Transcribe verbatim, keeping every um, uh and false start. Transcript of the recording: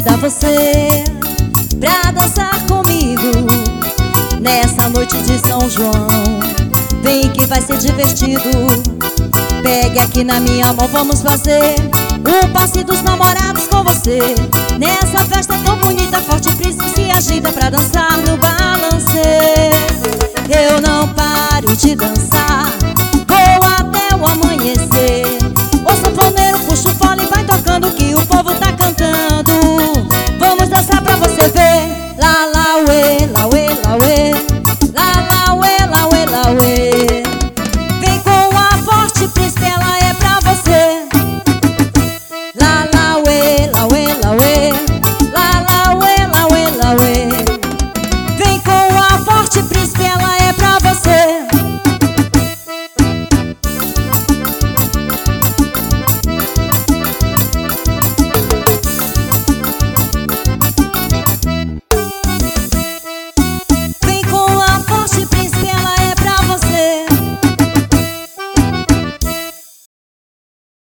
convidar você pra dançar comigo nessa noite de São João. Vem que vai ser divertido. Pegue aqui na minha mão, vamos fazer o passe dos namorados com você. Nessa festa tão bonita, forte príncipe se agita pra dançar no balancê. Eu não paro de dançar